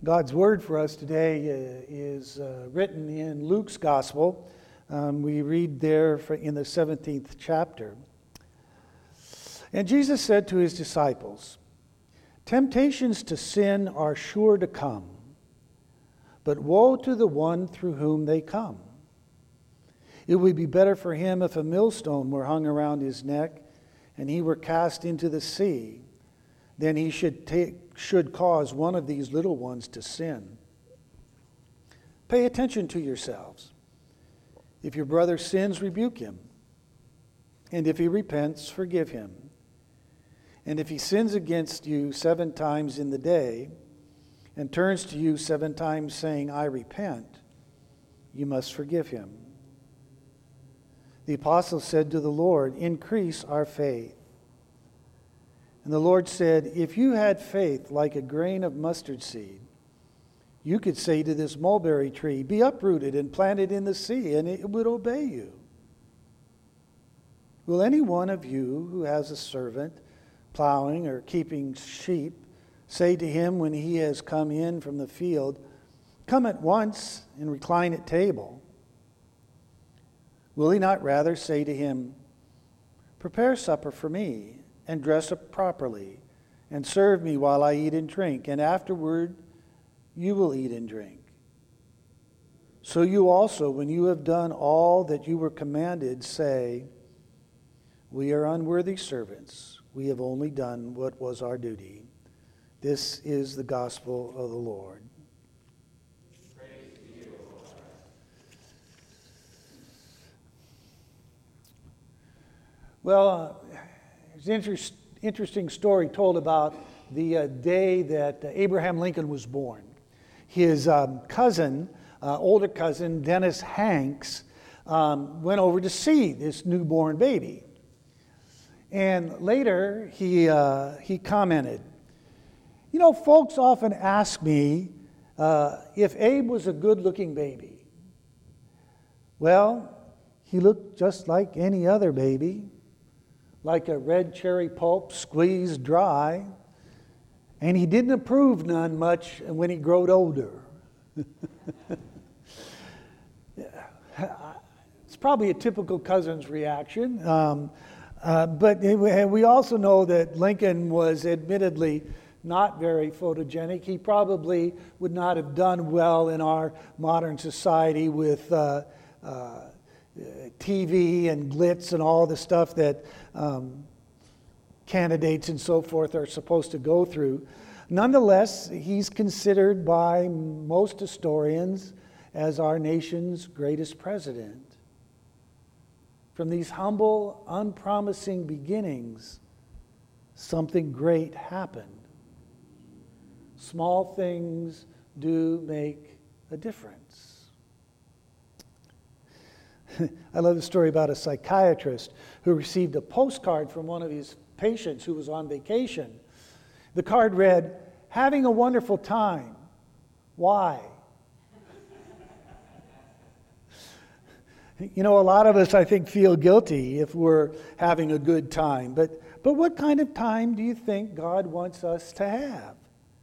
God's word for us today is written in Luke's gospel. We read there in the 17th chapter. And Jesus said to his disciples, "Temptations to sin are sure to come, but woe to the one through whom they come. It would be better for him if a millstone were hung around his neck and he were cast into the sea, than he should cause one of these little ones to sin. Pay attention to yourselves. If your brother sins, rebuke him. And if he repents, forgive him. And if he sins against you 7 times in the day, and turns to you 7 times saying, 'I repent,' you must forgive him." The apostle said to the Lord, "Increase our faith." And the Lord said, "If you had faith like a grain of mustard seed, you could say to this mulberry tree, 'Be uprooted and planted in the sea,' and it would obey you. Will any one of you who has a servant plowing or keeping sheep say to him when he has come in from the field, 'Come at once and recline at table'? Will he not rather say to him, 'Prepare supper for me, and dress up properly, and serve me while I eat and drink, and afterward you will eat and drink'? So you also, when you have done all that you were commanded, say, 'We are unworthy servants. We have only done what was our duty.'" This is the gospel of the Lord. Praise to you, O Lord. Well, there's an interesting story told about the day that Abraham Lincoln was born. His older cousin, Dennis Hanks, went over to see this newborn baby. And later, he commented, "You know, folks often ask me if Abe was a good-looking baby. Well, he looked just like any other baby, like a red cherry pulp squeezed dry, and he didn't approve none much when he growed older." It's probably a typical cousin's reaction, but we also know that Lincoln was admittedly not very photogenic. He probably would not have done well in our modern society with TV and glitz and all the stuff that candidates and so forth are supposed to go through. Nonetheless, he's considered by most historians as our nation's greatest president. From these humble, unpromising beginnings, something great happened. Small things do make a difference. I love the story about a psychiatrist who received a postcard from one of his patients who was on vacation. The card read, "Having a wonderful time. Why?" You know, a lot of us, I think, feel guilty if we're having a good time. But what kind of time do you think God wants us to have?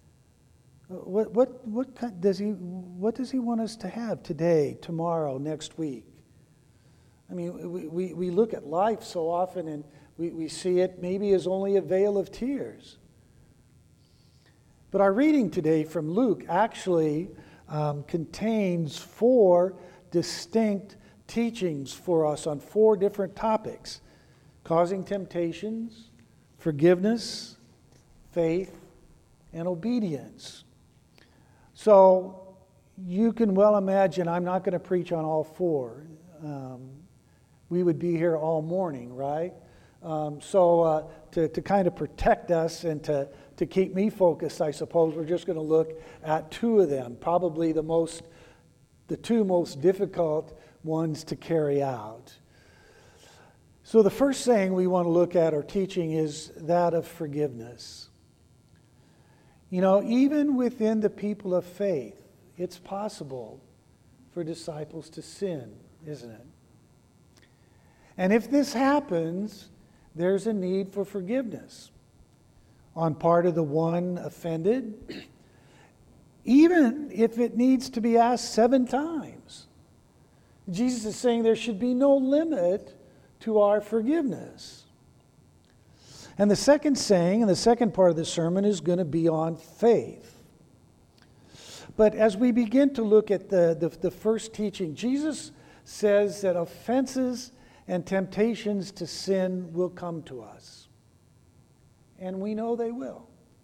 What does he want us to have today, tomorrow, next week? I mean, we look at life so often and we see it maybe as only a veil of tears. But our reading today from Luke actually contains 4 distinct teachings for us on 4 different topics: causing temptations, forgiveness, faith, and obedience. So you can well imagine I'm not going to preach on all 4. We would be here all morning, right? So to kind of protect us and to keep me focused, I suppose, we're just going to look at 2 of them, probably the 2 most difficult ones to carry out. So the first thing we want to look at or teaching is that of forgiveness. You know, even within the people of faith, it's possible for disciples to sin, isn't it? And if this happens, there's a need for forgiveness on part of the one offended, even if it needs to be asked 7 times. Jesus is saying there should be no limit to our forgiveness. And the second saying, and the second part of the sermon, is going to be on faith. But as we begin to look at the first teaching, Jesus says that offenses and temptations to sin will come to us. And we know they will.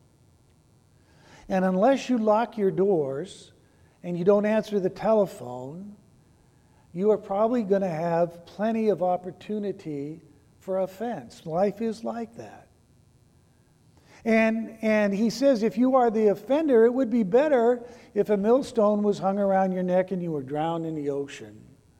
And unless you lock your doors and you don't answer the telephone, you are probably going to have plenty of opportunity for offense. Life is like that. And he says if you are the offender, it would be better if a millstone was hung around your neck and you were drowned in the ocean.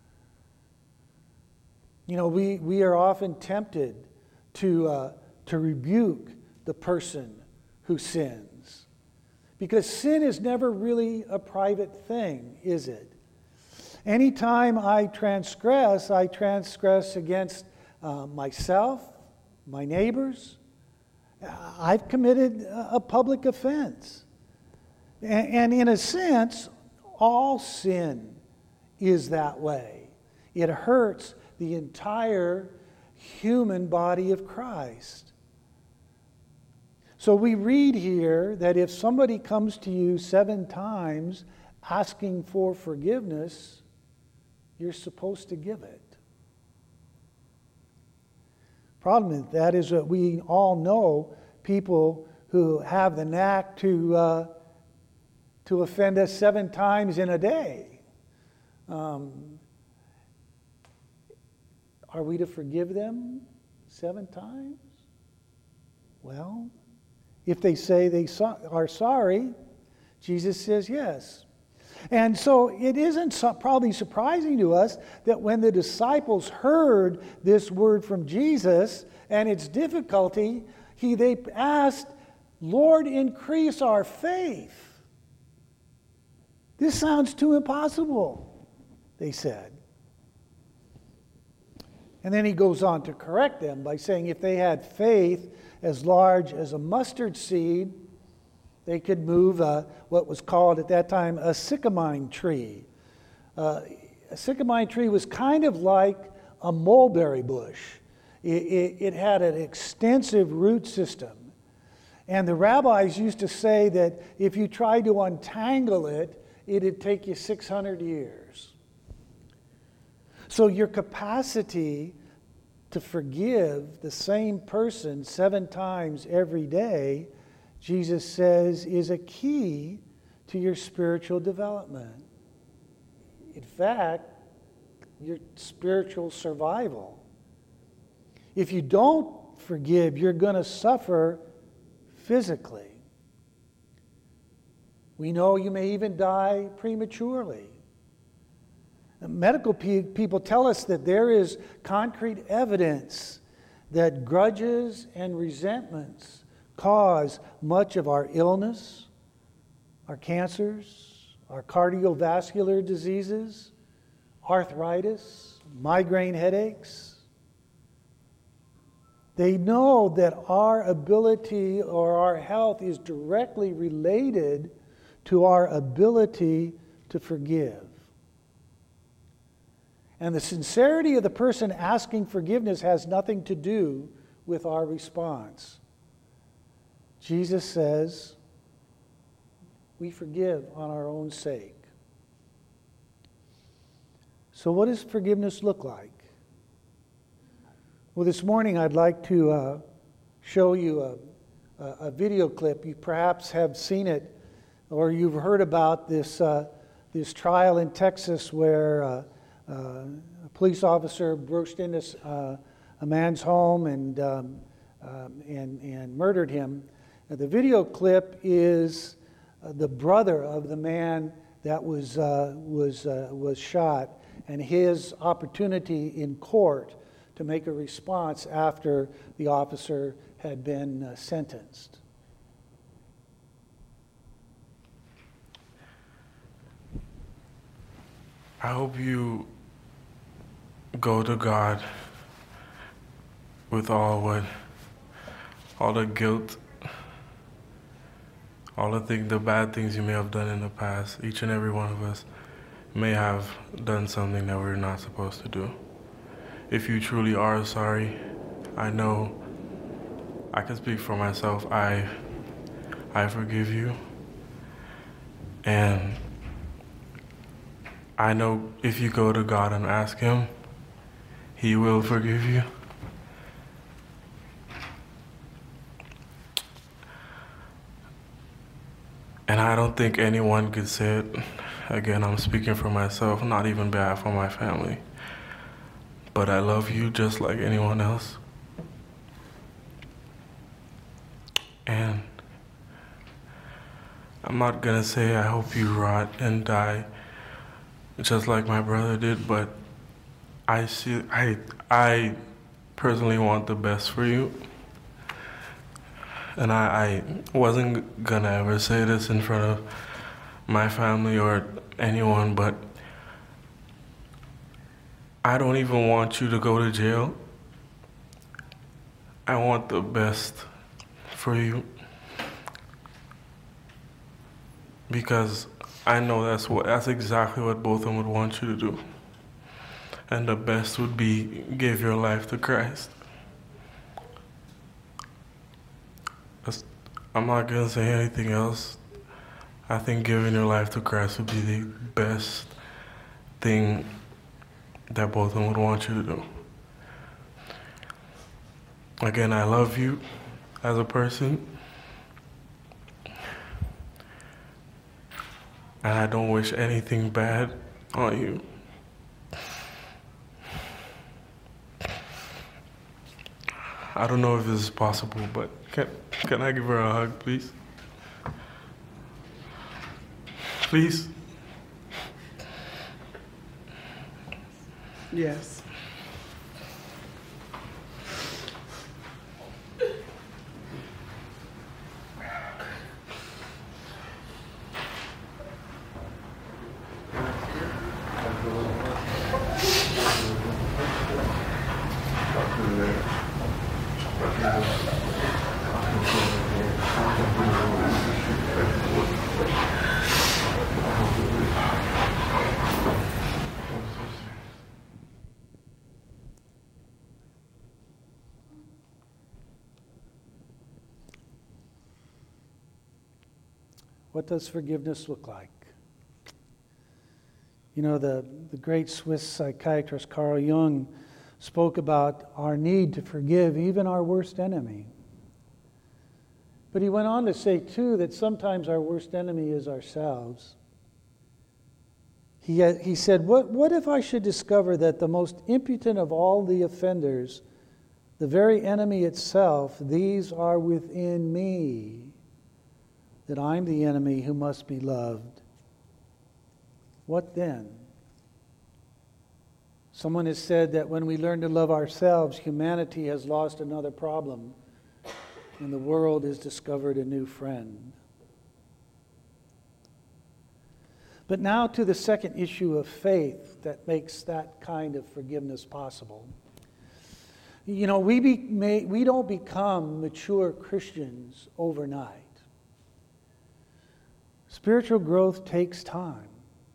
You know, we are often tempted to rebuke the person who sins. Because sin is never really a private thing, is it? Anytime I transgress against myself, my neighbors. I've committed a public offense. And in a sense, all sin is that way. It hurts the entire human body of Christ. So we read here that if somebody comes to you 7 times asking for forgiveness, you're supposed to give it. Problem with that is that we all know people who have the knack to offend us 7 times in a day. Are we to forgive them 7 times? Well, if they say they are sorry, Jesus says yes. And so it isn't probably surprising to us that when the disciples heard this word from Jesus and its difficulty, they asked, Lord, increase our faith. This sounds too impossible, they said. And then he goes on to correct them by saying if they had faith as large as a mustard seed, they could move what was called at that time a sycamine tree. A sycamine tree was kind of like a mulberry bush. It had an extensive root system. And the rabbis used to say that if you tried to untangle it, it'd take you 600 years. So your capacity to forgive the same person 7 times every day, Jesus says, is a key to your spiritual development. In fact, your spiritual survival. If you don't forgive, you're going to suffer physically. We know you may even die prematurely. Medical people tell us that there is concrete evidence that grudges and resentments cause much of our illness, our cancers, our cardiovascular diseases, arthritis, migraine headaches. They know that our ability or our health is directly related to our ability to forgive. And the sincerity of the person asking forgiveness has nothing to do with our response. Jesus says we forgive on our own sake. So what does forgiveness look like? Well, this morning I'd like to show you a video clip. You perhaps have seen it or you've heard about this trial in Texas where a police officer burst into a man's home and murdered him. The video clip is the brother of the man that was shot and his opportunity in court to make a response after the officer had been sentenced. I hope you go to God with all the guilt, the bad things you may have done in the past. Each and every one of us may have done something that we're not supposed to do. If you truly are sorry, I know I can speak for myself. I forgive you. And I know if you go to God and ask Him, He will forgive you. And I don't think anyone could say it. Again, I'm speaking for myself, not even behalf of my family. But I love you just like anyone else. And I'm not gonna say I hope you rot and die just like my brother did, but I personally want the best for you. And I wasn't gonna ever say this in front of my family or anyone, but I don't even want you to go to jail. I want the best for you. Because I know that's exactly what both of them would want you to do. And the best would be give your life to Christ. I'm not gonna say anything else. I think giving your life to Christ would be the best thing that both of them would want you to do. Again, I love you as a person. And I don't wish anything bad on you. I don't know if this is possible, but can I give her a hug, please? Please? Yes. What does forgiveness look like? You know, the great Swiss psychiatrist Carl Jung spoke about our need to forgive even our worst enemy. But he went on to say, too, that sometimes our worst enemy is ourselves. He said, what if I should discover that the most impudent of all the offenders, the very enemy itself, these are within me, that I'm the enemy who must be loved? What then? Someone has said that when we learn to love ourselves, humanity has lost another problem, and the world has discovered a new friend. But now to the second issue of faith that makes that kind of forgiveness possible. You know, we don't become mature Christians overnight. Spiritual growth takes time.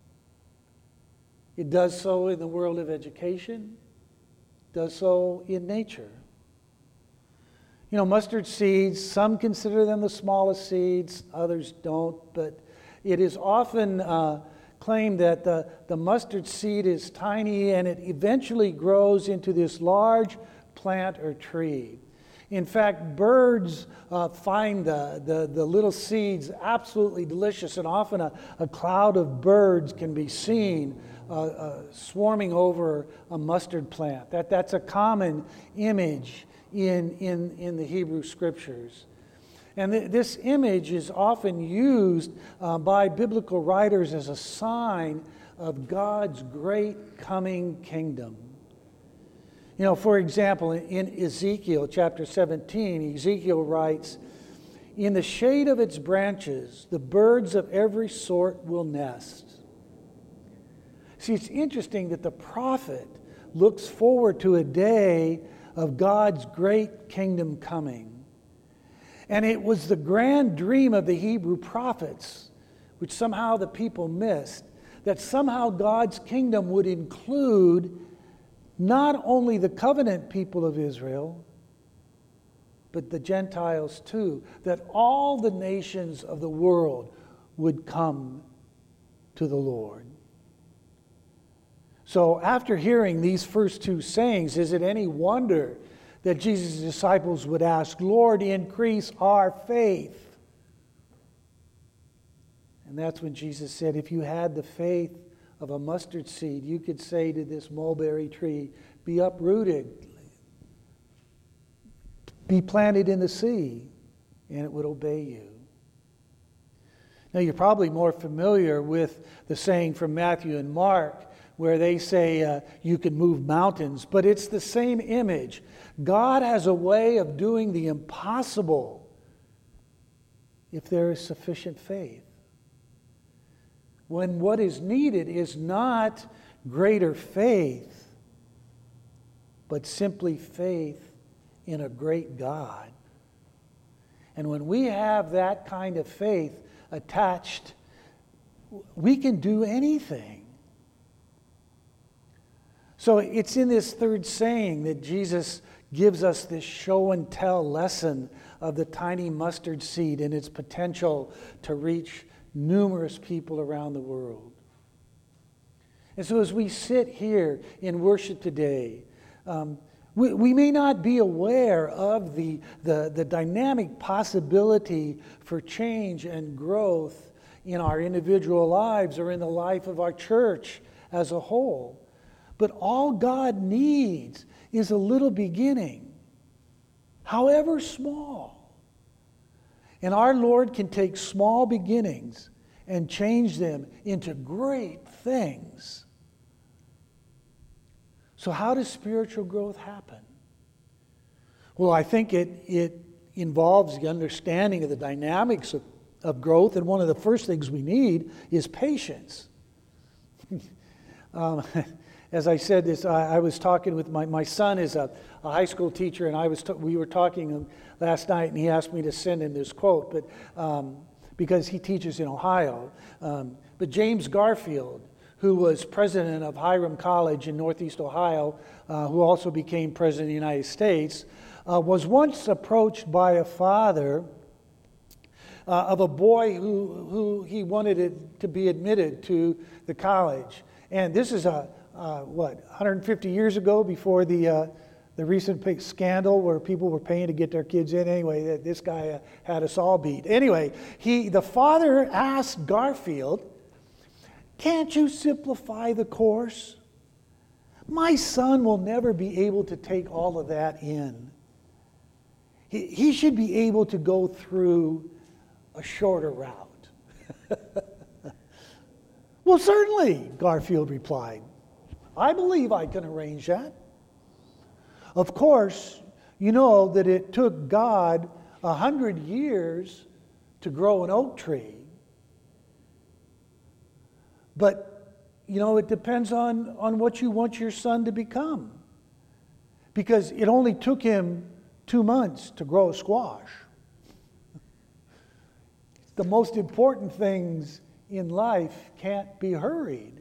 It does so in the world of education, does so in nature. You know, mustard seeds, some consider them the smallest seeds, others don't, but it is often claimed that the mustard seed is tiny and it eventually grows into this large plant or tree. In fact, birds find the little seeds absolutely delicious, and often a cloud of birds can be seen swarming over a mustard plant. That's a common image in the Hebrew Scriptures. And this image is often used by biblical writers as a sign of God's great coming kingdom. You know, for example, in Ezekiel chapter 17, Ezekiel writes, "In the shade of its branches, the birds of every sort will nest." See, it's interesting that the prophet looks forward to a day of God's great kingdom coming. And it was the grand dream of the Hebrew prophets, which somehow the people missed, that somehow God's kingdom would include not only the covenant people of Israel, but the Gentiles too, that all the nations of the world would come to the Lord. So after hearing these first two sayings, is it any wonder that Jesus' disciples would ask, Lord, increase our faith? And that's when Jesus said, if you had the faith of a mustard seed, you could say to this mulberry tree, be uprooted, be planted in the sea, and it would obey you. Now, you're probably more familiar with the saying from Matthew and Mark, where they say you can move mountains, but it's the same image. God has a way of doing the impossible if there is sufficient faith. When what is needed is not greater faith, but simply faith in a great God. And when we have that kind of faith attached, we can do anything. So it's in this third saying that Jesus gives us this show and tell lesson of the tiny mustard seed and its potential to reach numerous people around the world. And so as we sit here in worship today, we may not be aware of the dynamic possibility for change and growth in our individual lives or in the life of our church as a whole. But all God needs is a little beginning, however small. And our Lord can take small beginnings and change them into great things. So how does spiritual growth happen? Well, I think it involves the understanding of the dynamics of growth, and one of the first things we need is patience. As I said this, I was talking with my son is a high school teacher, and we were talking last night, and he asked me to send him this quote, but because he teaches in Ohio. But James Garfield, who was president of Hiram College in Northeast Ohio, who also became president of the United States, was once approached by a father of a boy who he wanted to be admitted to the college. And this is 150 years ago, before the recent big scandal where people were paying to get their kids in. Anyway, this guy had us all beat. Anyway, the father asked Garfield, "Can't you simplify the course? My son will never be able to take all of that in. He should be able to go through a shorter route." "Well, certainly," Garfield replied. "I believe I can arrange that." Of course, you know that it took God 100 years to grow an oak tree. But, it depends on what you want your son to become. Because it only took him 2 months to grow a squash. The most important things in life can't be hurried.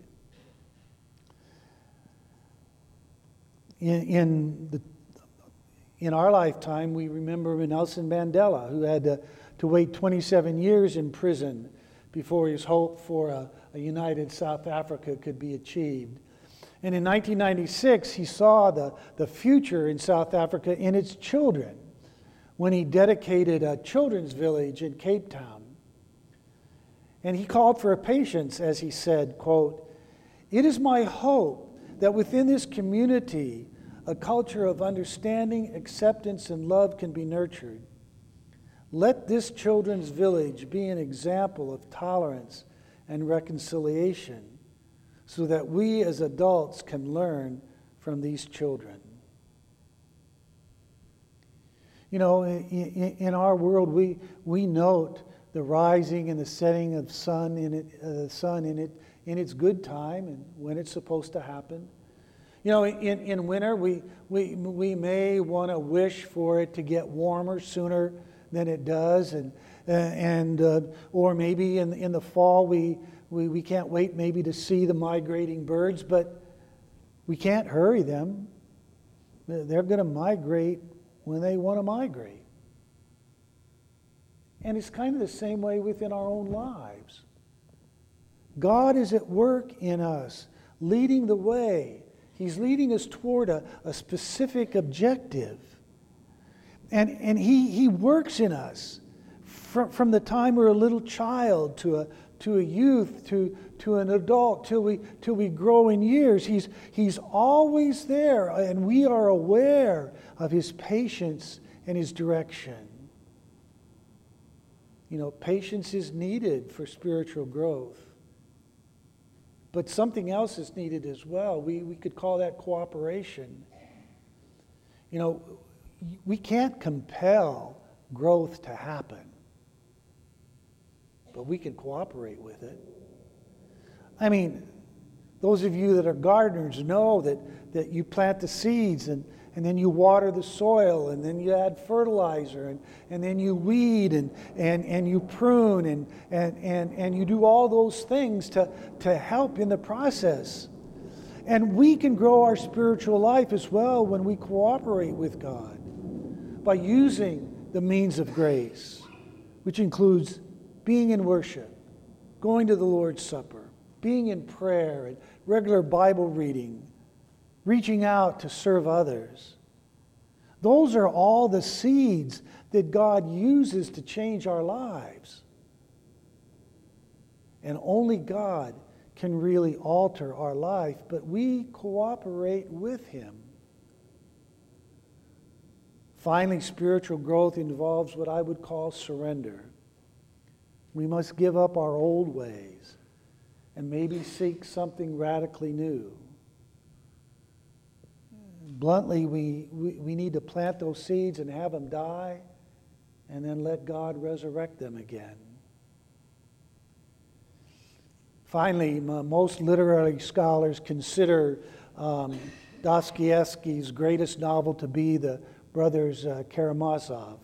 In our lifetime, we remember Nelson Mandela, who had to wait 27 years in prison before his hope for a united South Africa could be achieved. And in 1996, he saw the future in South Africa in its children when he dedicated a children's village in Cape Town. And he called for patience as he said, quote, "It is my hope that within this community, a culture of understanding, acceptance, and love can be nurtured. Let this children's village be an example of tolerance and reconciliation so that we as adults can learn from these children." In our world, we note the rising and the setting of the sun in its good time and when it's supposed to happen. In winter, we may want to wish for it to get warmer sooner than it does, or maybe in the fall we can't wait maybe to see the migrating birds, but we can't hurry them. They're going to migrate when they want to migrate. And it's kind of the same way within our own lives. God is at work in us, leading the way. He's leading us toward a specific objective. And He works in us from the time we're a little child to a youth, to an adult, till we grow in years. He's always there, and we are aware of His patience and His direction. Patience is needed for spiritual growth. But something else is needed as well. We could call that cooperation. We can't compel growth to happen, but we can cooperate with it. I mean, those of you that are gardeners know that you plant the seeds and then you water the soil, and then you add fertilizer, and then you weed and you prune and you do all those things to help in the process. And we can grow our spiritual life as well when we cooperate with God by using the means of grace, which includes being in worship, going to the Lord's Supper, being in prayer and regular Bible reading, reaching out to serve others. Those are all the seeds that God uses to change our lives. And only God can really alter our life, but we cooperate with Him. Finally, spiritual growth involves what I would call surrender. We must give up our old ways and maybe seek something radically new. Bluntly, we need to plant those seeds and have them die, and then let God resurrect them again. Finally, most literary scholars consider Dostoevsky's greatest novel to be the Brothers Karamazov.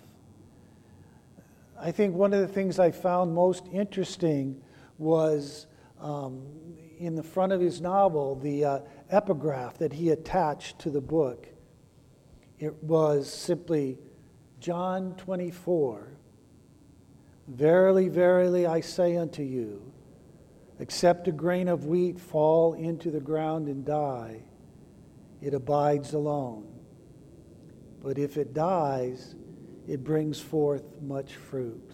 I think one of the things I found most interesting was in the front of his novel, the epigraph that he attached to the book. It was simply John 24. Verily, verily, I say unto you, except a grain of wheat fall into the ground and die, it abides alone. But if it dies, it brings forth much fruit.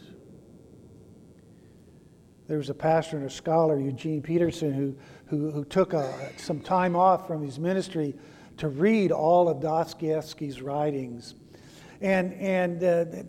There was a pastor and a scholar, Eugene Peterson, who took some time off from his ministry to read all of Dostoevsky's writings. And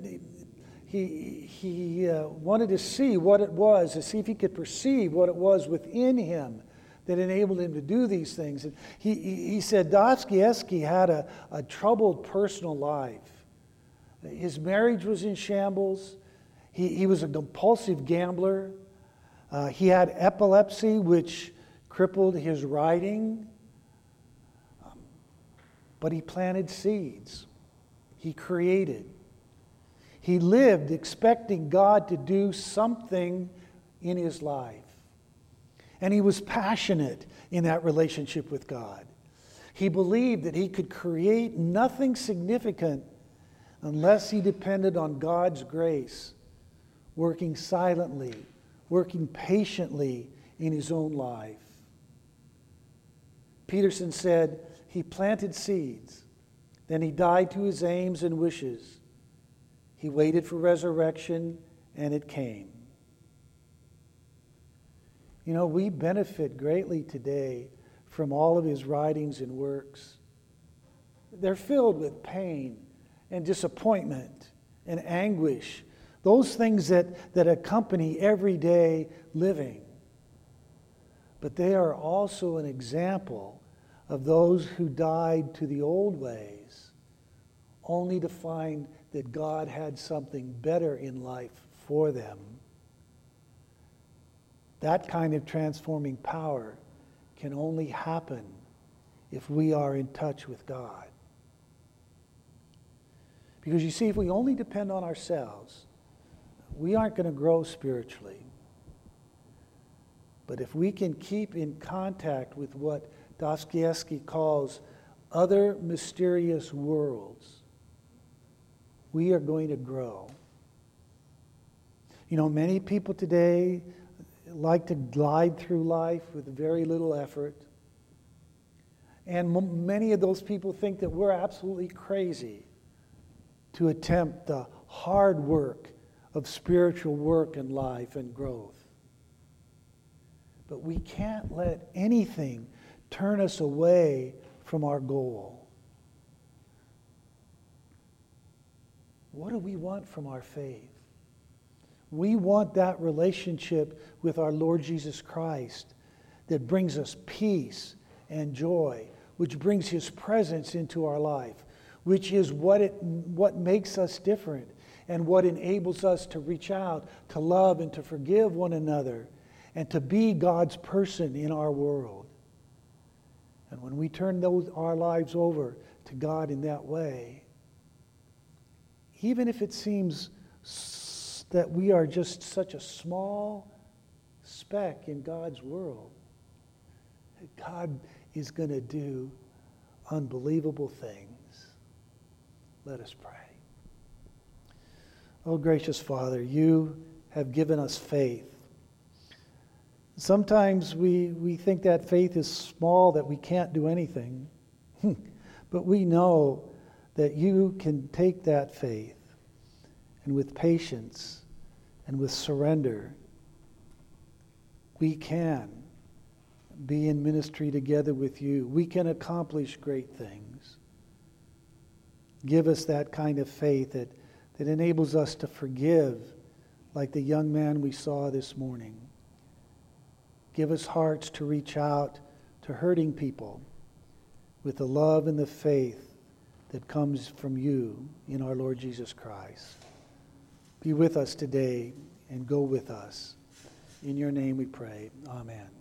he wanted to see what it was, to see if he could perceive what it was within him that enabled him to do these things. And he said Dostoevsky had a troubled personal life. His marriage was in shambles. He was a compulsive gambler. He had epilepsy, which crippled his writing. But he planted seeds. He created. He lived expecting God to do something in his life. And he was passionate in that relationship with God. He believed that he could create nothing significant unless he depended on God's grace, working silently, working patiently in his own life. Peterson said, he planted seeds, then he died to his aims and wishes. He waited for resurrection, and it came. You know, we benefit greatly today from all of his writings and works. They're filled with pain and disappointment and anguish, those things that accompany everyday living. But they are also an example of those who died to the old ways, only to find that God had something better in life for them. That kind of transforming power can only happen if we are in touch with God. Because you see, if we only depend on ourselves, we aren't going to grow spiritually. But if we can keep in contact with what Dostoevsky calls other mysterious worlds, we are going to grow. You know, many people today like to glide through life with very little effort. And many of those people think that we're absolutely crazy to attempt the hard work of spiritual work and life and growth. But we can't let anything turn us away from our goal. What do we want from our faith? We want that relationship with our Lord Jesus Christ that brings us peace and joy, which brings His presence into our life, which is what makes us different and what enables us to reach out, to love and to forgive one another, and to be God's person in our world. And when we turn our lives over to God in that way, even if it seems that we are just such a small speck in God's world, God is going to do unbelievable things. Let us pray. Oh, gracious Father, you have given us faith. Sometimes we think that faith is small, that we can't do anything. But we know that you can take that faith and with patience and with surrender, we can be in ministry together with you. We can accomplish great things. Give us that kind of faith that enables us to forgive, like the young man we saw this morning. Give us hearts to reach out to hurting people with the love and the faith that comes from you in our Lord Jesus Christ. Be with us today and go with us. In your name we pray. Amen.